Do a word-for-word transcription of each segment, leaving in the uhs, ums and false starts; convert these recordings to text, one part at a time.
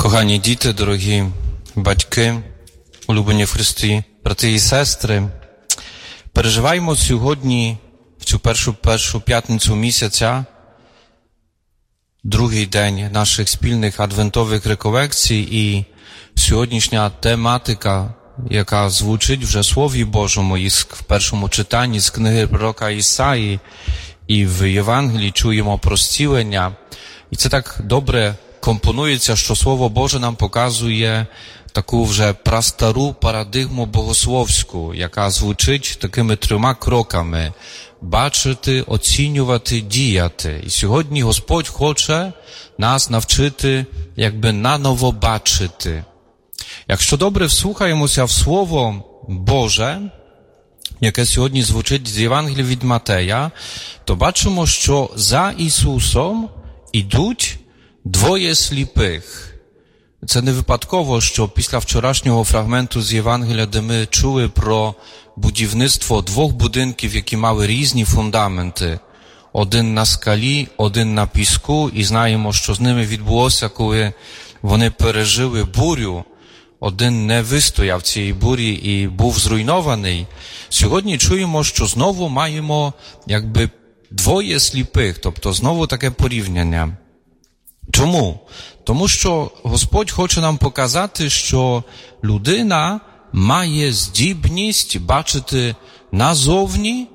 Кохані діти, дорогі батьки, улюблені в Христі, брати і сестри, переживаємо сьогодні, в цю першу, першу п'ятницю місяця, другий день наших спільних адвентових реколекцій, і сьогоднішня тематика, яка звучить вже в Слові Божому, і в першому читанні з книги пророка Ісаї, і в Євангелії чуємо про зцілення. І це так добре компонується, що Слово Боже нам показує таку вже прастару парадигму богословську, яка звучить такими трьома кроками: бачити, оцінювати, діяти. І сьогодні Господь хоче нас навчити якби наново бачити. Якщо добре вслухаємося в Слово Боже, яке сьогодні звучить з Євангелія від Матея, то бачимо, що за Ісусом ідуть двоє сліпих. Це не випадково, що після вчорашнього фрагменту з Євангелія, де ми чули про будівництво двох будинків, які мали різні фундаменти. Один на скалі, один на піску, і знаємо, що з ними відбулося, коли вони пережили бурю. Один не вистояв цієї бурі і був зруйнований. Сьогодні чуємо, що знову маємо якби двоє сліпих, тобто знову таке порівняння. Чому? Тому що Господь хоче нам показати, що людина має здібність бачити назовні,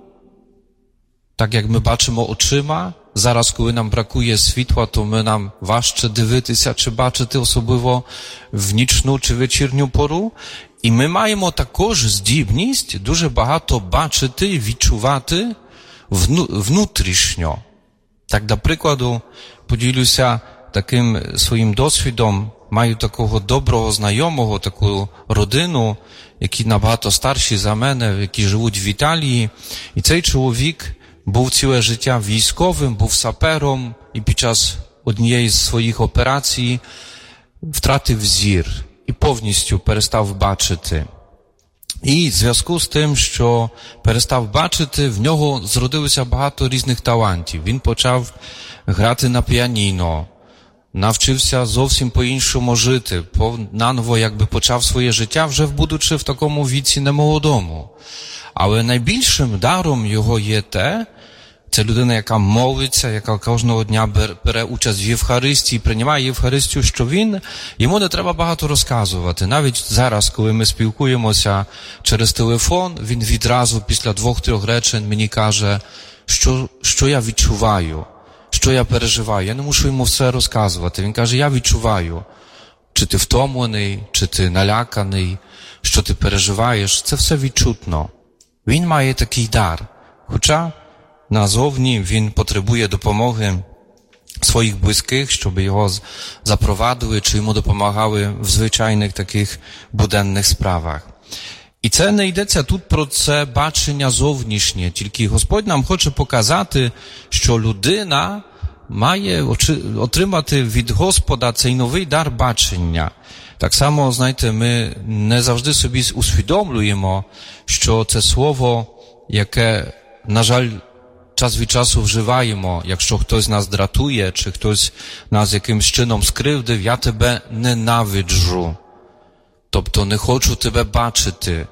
так як ми бачимо очима. Зараз, коли нам бракує світла, то ми нам важче дивитися, чи бачити, особливо в нічну чи вечірню пору. І ми маємо також здібність дуже багато бачити, відчувати вну, внутрішньо. Так, до прикладу, поділюся таким своїм досвідом. Маю такого доброго знайомого, таку родину, які набагато старші за мене, які живуть в Італії. І цей чоловік був ціле життя військовим, був сапером, і під час однієї з своїх операцій втратив зір і повністю перестав бачити. І в зв'язку з тим, що перестав бачити, в нього зродилося багато різних талантів. Він почав грати на піаніно, навчився зовсім по-іншому жити, наново якби почав своє життя, вже будучи в такому віці немолодому. Але найбільшим даром його є те, це людина, яка молиться, яка кожного дня бере участь в Євхаристії, приймає Євхаристію, що він, йому не треба багато розказувати. Навіть зараз, коли ми спілкуємося через телефон, він відразу після двох-трьох речень мені каже, що, що я відчуваю, що я переживаю. Я не мушу йому все розказувати. Він каже, я відчуваю, чи ти втомлений, чи ти наляканий, що ти переживаєш. Це все відчутно. Він має такий дар, хоча назовні він потребує допомоги своїх близьких, щоб його запровадили, чи йому допомагали в звичайних таких буденних справах. І це не йдеться тут про це бачення зовнішнє, тільки Господь нам хоче показати, що людина має отримати від Господа цей новий дар бачення. Так само, знаєте, ми не завжди собі усвідомлюємо, що це слово, яке, на жаль, час від часу вживаємо, якщо хтось нас дратує, чи хтось нас якимсь чином скривдив, я тебе ненавиджу. Тобто не хочу тебе бачити.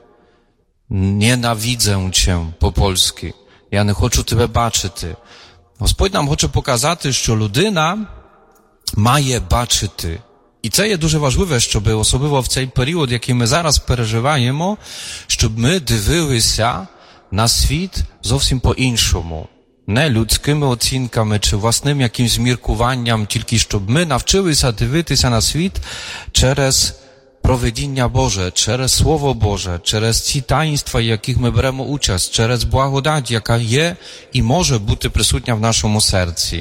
Nienawidzę cię по-польськи. Я не хочу тебе бачити. Господь нам хоче показати, що людина має бачити. І це є дуже важливе, щоб особливо в цей період, який ми зараз переживаємо, щоб ми дивилися на світ зовсім по-іншому. Не людськими оцінками чи власним якимсь міркуванням, тільки щоб ми навчилися дивитися на світ через провидіння Боже, через Слово Боже, через ці таїнства, в яких ми беремо участь, через благодать, яка є і може бути присутня в нашому серці.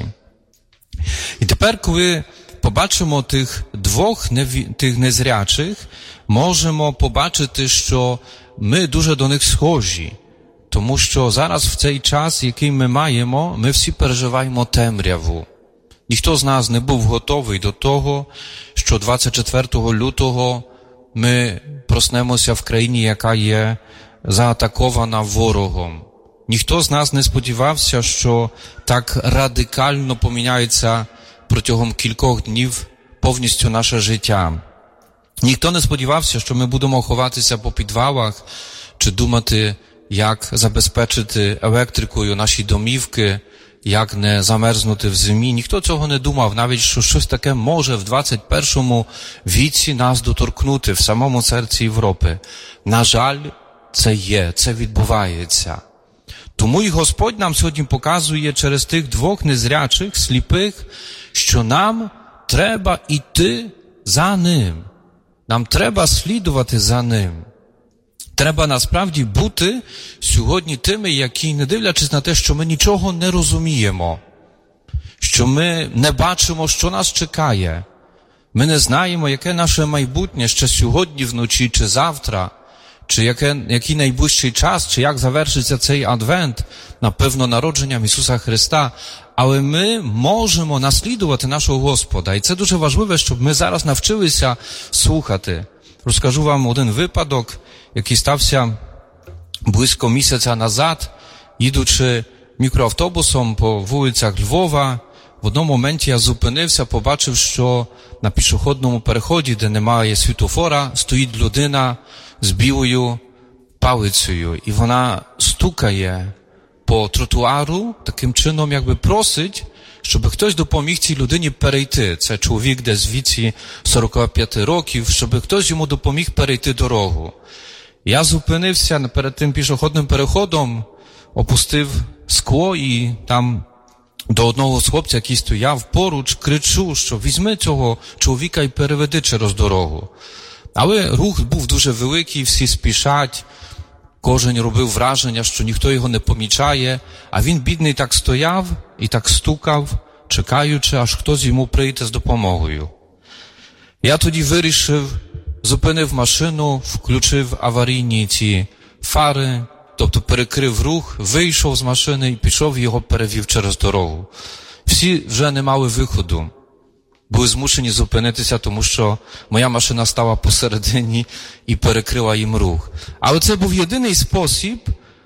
І тепер, коли побачимо тих двох неві... тих незрячих, можемо побачити, що ми дуже до них схожі. Тому що зараз в цей час, який ми маємо, ми всі переживаємо темряву. Ніхто з нас не був готовий до того, що двадцять четвертого лютого ми проснемося в країні, яка є заатакована ворогом. Ніхто з нас не сподівався, що так радикально поміняється протягом кількох днів повністю наше життя. Ніхто не сподівався, що ми будемо ховатися по підвалах чи думати, як забезпечити електрикою наші домівки, як не замерзнути в зимі. Ніхто цього не думав, навіть що щось таке може в двадцять першому віці нас доторкнути в самому серці Європи. На жаль, це є, це відбувається. Тому і Господь нам сьогодні показує через тих двох незрячих, сліпих, що нам треба йти за Ним. Нам треба слідувати за Ним. Треба насправді бути сьогодні тими, які, не дивлячись на те, що ми нічого не розуміємо, що ми не бачимо, що нас чекає. Ми не знаємо, яке наше майбутнє ще сьогодні вночі чи завтра, чи яке, який найближчий час, чи як завершиться цей адвент, напевно, народженням Ісуса Христа. Але ми можемо наслідувати нашого Господа. І це дуже важливо, щоб ми зараз навчилися слухати. Розкажу вам один випадок, який стався близько місяця назад, їдучи мікроавтобусом по вулицях Львова. В одному моменті я зупинився, побачив, що на пішохідному переході, де немає світлофора, стоїть людина з білою палицею. І вона стукає по тротуару, таким чином якби просить, щоб хтось допоміг цій людині перейти. Це чоловік десь в віці сорок п'ять років, щоб хтось йому допоміг перейти дорогу. Я зупинився перед тим пішохідним переходом, опустив скло і там до одного з хлопця, який стояв поруч, кричу, що візьми цього чоловіка і переведи через дорогу. Але рух був дуже великий, всі спішать, кожен робив враження, що ніхто його не помічає, а він, бідний, так стояв і так стукав, чекаючи, аж хтось йому прийде з допомогою. Я тоді вирішив, зупинив машину, включив аварійні ці фари, тобто перекрив рух, вийшов з машини і пішов і його перевів через дорогу. Всі вже не мали виходу. Були змушені зупинитися, тому що моя машина стала посередині і перекрила їм рух. Але це був єдиний спосіб.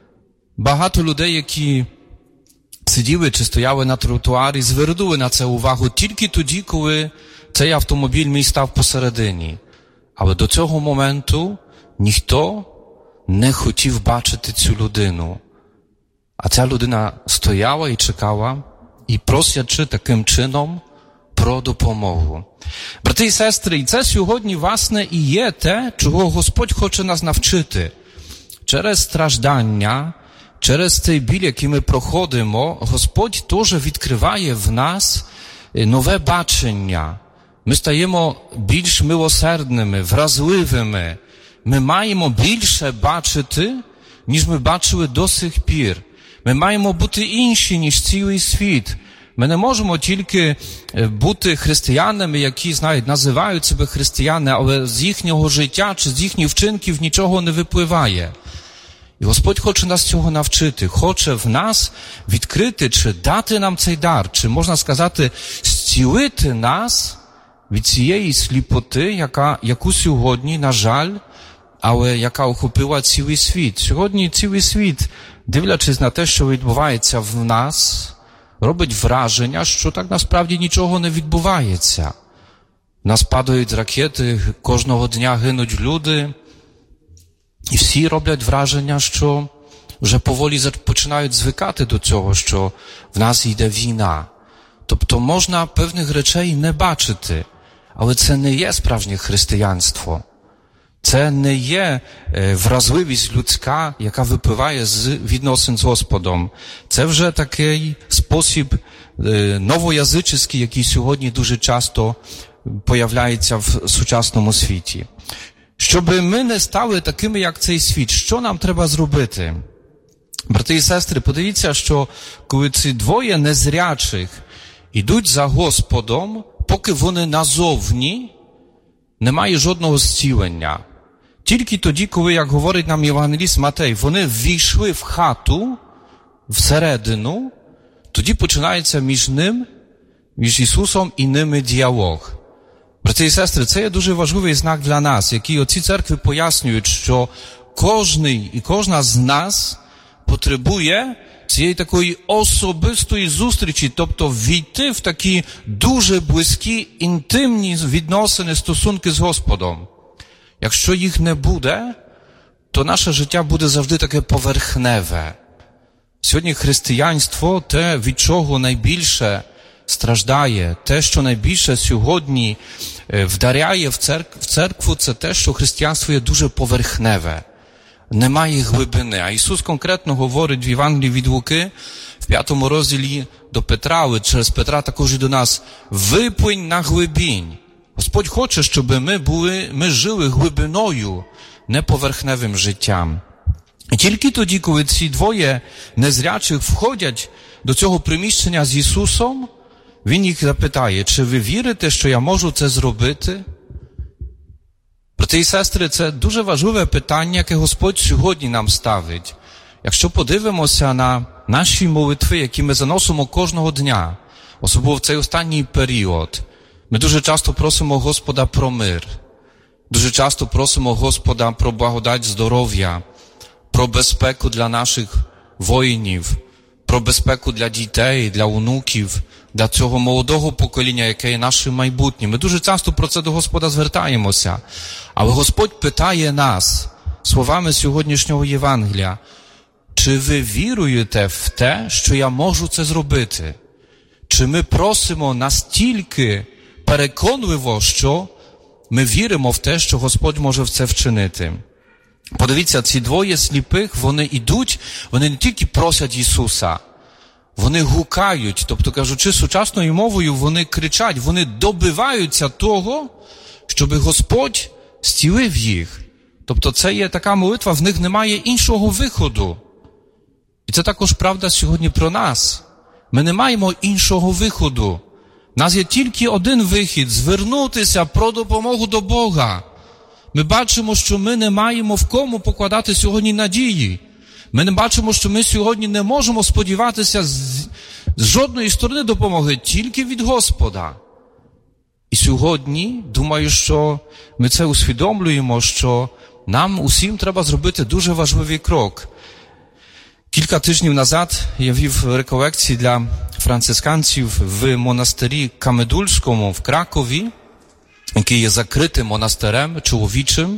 Багато людей, які сиділи чи стояли на тротуарі, звернули на це увагу тільки тоді, коли цей автомобіль мій став посередині. Але до цього моменту ніхто не хотів бачити цю людину. А ця людина стояла і чекала, і просячи таким чином про допомогу. Брати і сестри, і це сьогодні, власне, і є те, чого Господь хоче нас навчити. Через страждання, через цей біль, який ми проходимо, Господь теж відкриває в нас нове бачення. Ми стаємо більш милосердними, вразливими. Ми маємо більше бачити, ніж ми бачили до сих пір. Ми маємо бути інші, ніж цілий світ. Ми не можемо тільки бути християнами, які, знають, називають себе християни, але з їхнього життя чи з їхніх вчинків нічого не випливає. І Господь хоче нас цього навчити, хоче в нас відкрити, чи дати нам цей дар, чи, можна сказати, зцілити нас від цієї сліпоти, яка, яку сьогодні, на жаль, але яка охопила цілий світ. Сьогодні цілий світ, дивлячись на те, що відбувається в нас, робить враження, що так насправді нічого не відбувається. В нас падають ракети, кожного дня гинуть люди, і всі роблять враження, що вже поволі починають звикати до цього, що в нас йде війна. Тобто можна певних речей не бачити, але це не є справжнє християнство. Це не є вразливість людська, яка випливає з відносин з Господом. Це вже такий спосіб новоязичний, який сьогодні дуже часто появляється в сучасному світі. Щоб ми не стали такими, як цей світ, що нам треба зробити? Брати і сестри, подивіться, що коли ці двоє незрячих ідуть за Господом, поки вони назовні, немає жодного зцілення. Тільки тоді, коли, як говорить нам євангеліст Матей, вони ввійшли в хату, всередину, тоді починається між ним, між Ісусом і ними діалог. Брати і сестри, це є дуже важливий знак для нас, який оці церкви пояснюють, що кожний і кожна з нас потребує цієї такої особистої зустрічі, тобто війти в такі дуже близькі, інтимні відносини, стосунки з Господом. Якщо їх не буде, то наше життя буде завжди таке поверхневе. Сьогодні християнство, те, від чого найбільше страждає, те, що найбільше сьогодні вдаряє в церкву, в церкву, це те, що християнство є дуже поверхневе. Немає глибини. А Ісус конкретно говорить в Євангелії від Луки, в п'ятому розділі до Петра, але через Петра також і до нас: виплинь на глибінь. Господь хоче, щоб ми були, ми жили глибиною, не поверхневим життям. І тільки тоді, коли ці двоє незрячих входять до цього приміщення з Ісусом, Він їх запитає: чи ви вірите, що я можу це зробити? Брати і сестри, це дуже важливе питання, яке Господь сьогодні нам ставить. Якщо подивимося на наші молитви, які ми заносимо кожного дня, особливо в цей останній період, ми дуже часто просимо Господа про мир, дуже часто просимо Господа про благодать здоров'я, про безпеку для наших воїнів, про безпеку для дітей, для онуків, для цього молодого покоління, яке є нашим майбутнім. Ми дуже часто про це до Господа звертаємося. Але Господь питає нас словами сьогоднішнього Євангелія: чи ви віруєте в те, що я можу це зробити? Чи ми просимо настільки переконливо, що ми віримо в те, що Господь може в це вчинити? Подивіться, ці двоє сліпих, вони йдуть, вони не тільки просять Ісуса, вони гукають, тобто, кажучи сучасною мовою, вони кричать, вони добиваються того, щоб Господь зцілив їх. Тобто це є така молитва, в них немає іншого виходу. І це також правда сьогодні про нас. Ми не маємо іншого виходу. У нас є тільки один вихід – звернутися про допомогу до Бога. Ми бачимо, що ми не маємо в кому покладати сьогодні надії. Ми не бачимо, що ми сьогодні не можемо сподіватися з, з жодної сторони допомоги, тільки від Господа. І сьогодні, думаю, що ми це усвідомлюємо, що нам усім треба зробити дуже важливий крок. Кілька тижнів назад я вів реколекції для францисканців в монастирі Камедульському в Кракові, який є закритим монастирем чоловічим,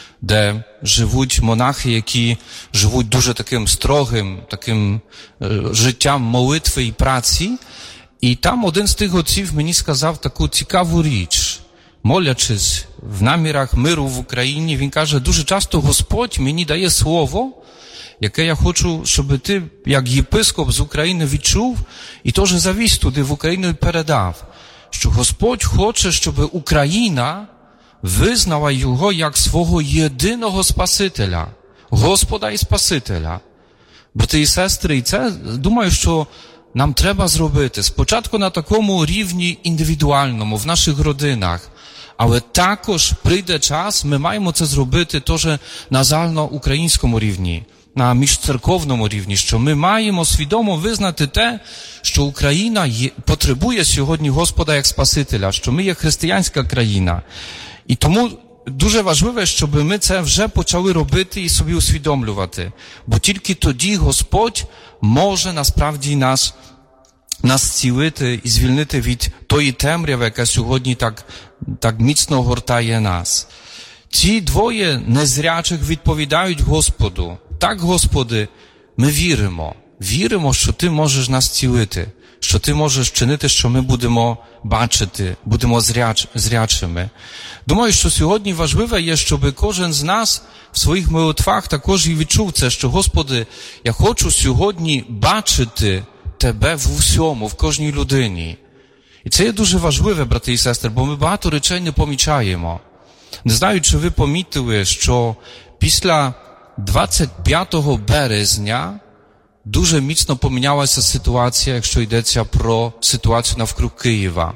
де живуть монахи, які живуть дуже таким строгим, таким е, життям молитви і праці. І там один з тих отців мені сказав таку цікаву річ. Молячись в намірах миру в Україні, він каже: дуже часто Господь мені дає слово, яке я хочу, щоб ти, як єпископ з України, відчув і теж завіз туди в Україну і передав. Що Господь хоче, щоб Україна визнала Його як свого єдиного Спасителя, Господа і Спасителя. Брати і сестри, і це, думаю, що нам треба зробити спочатку на такому рівні індивідуальному, в наших родинах, але також прийде час, ми маємо це зробити теж на загальноукраїнському рівні, на міжцерковному рівні, що ми маємо свідомо визнати те, що Україна є, потребує сьогодні Господа як Спасителя, що ми є християнська країна. І тому дуже важливо, щоб ми це вже почали робити і собі усвідомлювати. Бо тільки тоді Господь може насправді нас, нас зцілити і звільнити від тої темряви, яка сьогодні так, так міцно огортає нас. Ці двоє незрячих відповідають Господу: так, Господи, ми віримо. Віримо, що Ти можеш нас зцілити, що Ти можеш вчинити, що ми будемо бачити, будемо зряч, зрячими. Думаю, що сьогодні важливе є, щоб кожен з нас в своїх молитвах також і відчув це, що, Господи, я хочу сьогодні бачити Тебе в усьому, в кожній людині. І це є дуже важливе, брати і сестри, бо ми багато речей не помічаємо. Не знаю, чи ви помітили, що після двадцять п'ятого березня дуже міцно помінялася ситуація, якщо йдеться про ситуацію навкруг Києва.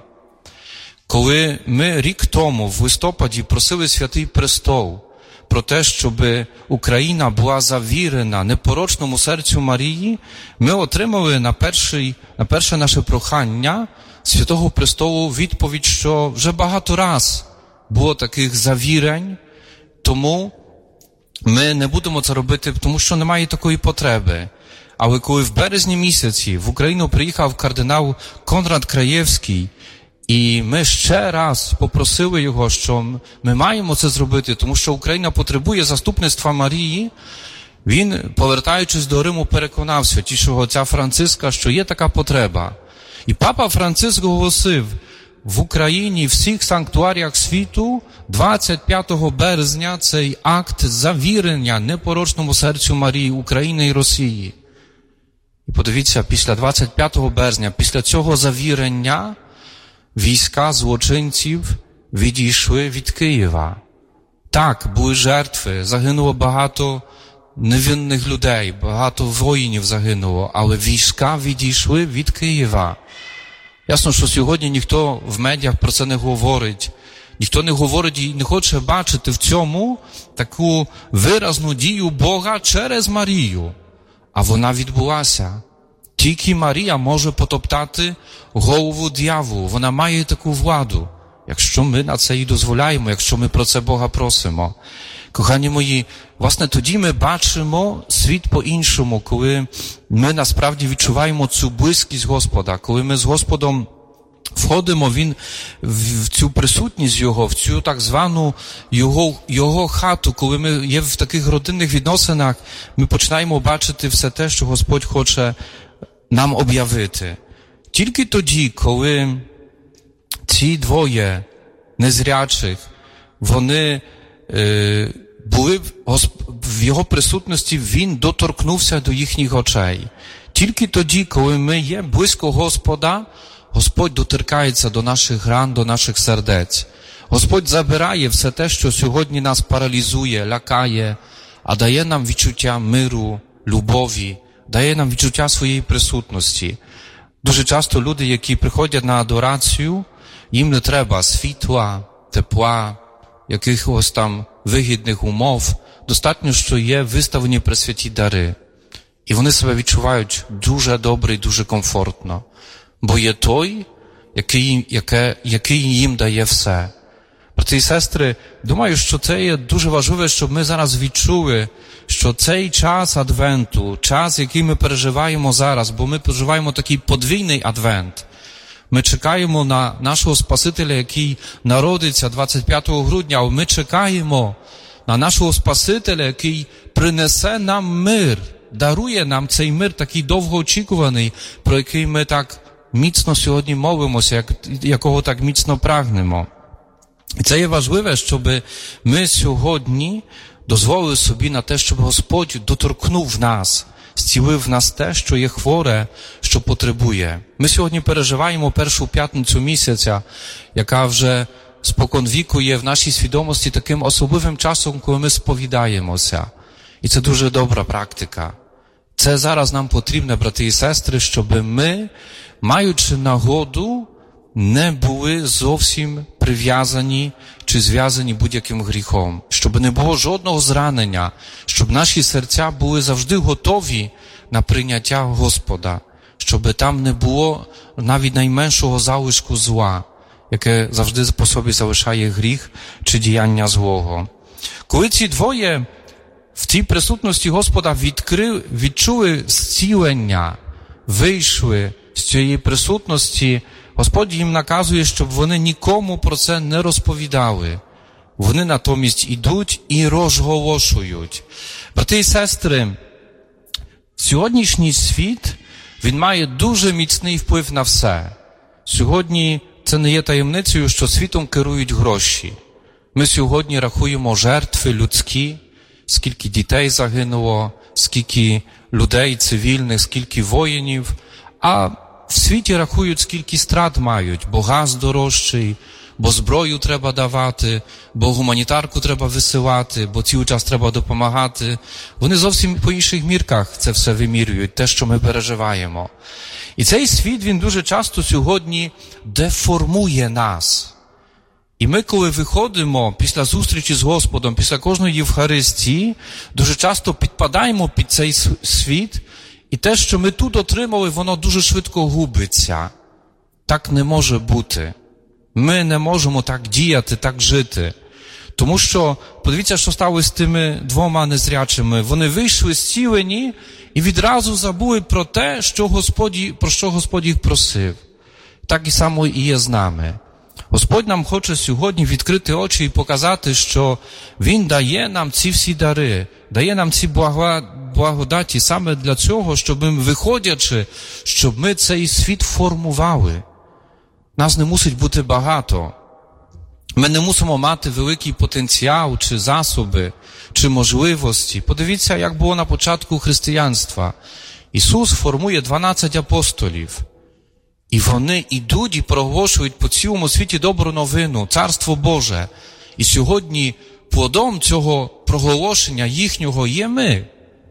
Коли ми рік тому в листопаді просили Святий Престол про те, щоб Україна була завірена непорочному серцю Марії, ми отримали на, перший, на перше наше прохання Святого Престолу відповідь, що вже багато раз було таких завірень, тому ми не будемо це робити, тому що немає такої потреби. Але коли в березні місяці в Україну приїхав кардинал Конрад Краєвський, і ми ще раз попросили його, що ми маємо це зробити, тому що Україна потребує заступництва Марії, він, повертаючись до Риму, переконав святішого отця Франциска, що є така потреба. І папа Франциск оголосив в Україні, в всіх санктуаріях світу, двадцять п'ятого березня цей акт завірення непорочному серцю Марії, України і Росії. І подивіться, після двадцять п'ятого березня, після цього завірення, війська злочинців відійшли від Києва. Так, були жертви, загинуло багато невинних людей, багато воїнів загинуло, але війська відійшли від Києва. Ясно, що сьогодні ніхто в медіях про це не говорить. Ніхто не говорить і не хоче бачити в цьому таку виразну дію Бога через Марію. А вона відбулася. Тільки Марія може потоптати голову дияволу. Вона має таку владу, якщо ми на це і дозволяємо, якщо ми про це Бога просимо. Кохані мої, власне, тоді ми бачимо світ по-іншому, коли ми насправді відчуваємо цю близькість Господа, коли ми з Господом входимо він в цю присутність Його, в цю так звану Його, Його хату, коли ми є в таких родинних відносинах, ми починаємо бачити все те, що Господь хоче нам об'явити. Тільки тоді, коли ці двоє незрячих, вони е, були в, в Його присутності, Він доторкнувся до їхніх очей. Тільки тоді, коли ми є близько Господа, Господь доторкається до наших ран, до наших сердець. Господь забирає все те, що сьогодні нас паралізує, лякає, а дає нам відчуття миру, любові, дає нам відчуття своєї присутності. Дуже часто люди, які приходять на адорацію, їм не треба світла, тепла, якихось там вигідних умов. Достатньо, що є виставлені пресвяті дари. І вони себе відчувають дуже добре і дуже комфортно. Бо є той, який, яке, який їм дає все. Брати і сестри, думаю, що це є дуже важливо, щоб ми зараз відчули, що цей час Адвенту, час, який ми переживаємо зараз, бо ми переживаємо такий подвійний Адвент. Ми чекаємо на нашого Спасителя, який народиться двадцять п'ятого грудня, але ми чекаємо на нашого Спасителя, який принесе нам мир, дарує нам цей мир такий довгоочікуваний, про який ми так міцно сьогодні молимося, як, якого так міцно прагнемо. І це є важливе, щоб ми сьогодні дозволили собі на те, щоб Господь доторкнув нас, зцілив в нас те, що є хворе, що потребує. Ми сьогодні переживаємо першу п'ятницю місяця, яка вже спокон віку є в нашій свідомості таким особливим часом, коли ми сповідаємося. І це дуже добра практика. Це зараз нам потрібно, брати і сестри, щоб ми, маючи нагоду, не були зовсім прив'язані чи зв'язані будь-яким гріхом. Щоб не було жодного зранення, щоб наші серця були завжди готові на прийняття Господа, щоб там не було навіть найменшого залишку зла, яке завжди по собі залишає гріх чи діяння злого. Коли ці двоє в цій присутності Господа відкрили, відчули зцілення, вийшли з цієї присутності, Господь їм наказує, щоб вони нікому про це не розповідали. Вони натомість ідуть і розголошують. Брати і сестри, сьогоднішній світ, він має дуже міцний вплив на все. Сьогодні це не є таємницею, що світом керують гроші. Ми сьогодні рахуємо жертви людські, скільки дітей загинуло, скільки людей цивільних, скільки воїнів, а в світі рахують, скільки страт мають, бо газ дорожчий, бо зброю треба давати, бо гуманітарку треба висилати, бо цілий час треба допомагати. Вони зовсім по інших мірках це все вимірюють, те, що ми переживаємо. І цей світ, він дуже часто сьогодні деформує нас. І ми, коли виходимо після зустрічі з Господом, після кожної Євхаристії, дуже часто підпадаємо під цей світ, і те, що ми тут отримали, воно дуже швидко губиться. Так не може бути. Ми не можемо так діяти, так жити. Тому що, подивіться, що сталося з тими двома незрячими. Вони вийшли зцілені і відразу забули про те, що Господь, про що Господь їх просив. Так і само і є з нами. Господь нам хоче сьогодні відкрити очі і показати, що Він дає нам ці всі дари, дає нам ці благодаті саме для цього, щоб ми, виходячи, щоб ми цей світ формували. Нас не мусить бути багато. Ми не мусимо мати великий потенціал, чи засоби, чи можливості. Подивіться, як було на початку християнства. Ісус формує дванадцять апостолів. І вони йдуть і проголошують по цілому світі добру новину, Царство Боже. І сьогодні плодом цього проголошення їхнього є ми.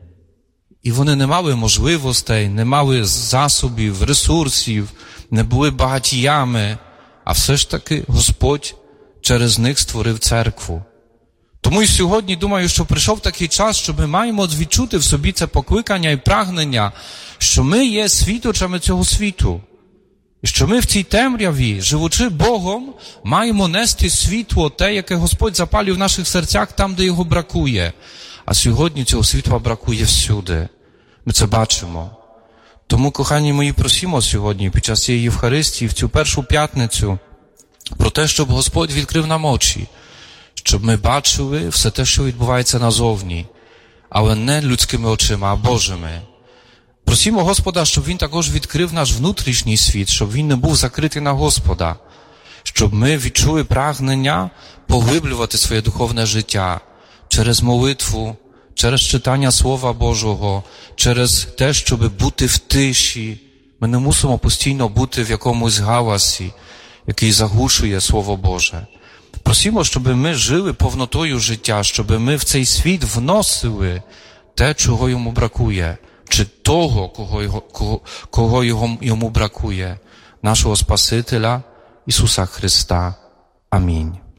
І вони не мали можливостей, не мали засобів, ресурсів, не були багатіями, а все ж таки Господь через них створив церкву. Тому і сьогодні, думаю, що прийшов такий час, що ми маємо відчути в собі це покликання і прагнення, що ми є світочами цього світу. І що ми в цій темряві, живучи Богом, маємо нести світло, те, яке Господь запалює в наших серцях там, де його бракує. А сьогодні цього світла бракує всюди. Ми це бачимо. Тому, кохані мої, просимо сьогодні, під час цієї Євхаристії, в цю першу п'ятницю, про те, щоб Господь відкрив нам очі, щоб ми бачили все те, що відбувається назовні, але не людськими очима, а Божими. Просимо Господа, щоб Він також відкрив наш внутрішній світ, щоб він не був закритий на Господа, щоб ми відчули прагнення поглиблювати своє духовне життя через молитву, через читання Слова Божого, через те, щоб бути в тиші. Ми не мусимо постійно бути в якомусь галасі, який заглушує Слово Боже. Просимо, щоб ми жили повнотою життя, щоб ми в цей світ вносили те, чого йому бракує, чи того, кого, його, кого, кого його, йому бракує, нашого Спасителя Ісуса Христа. Амінь.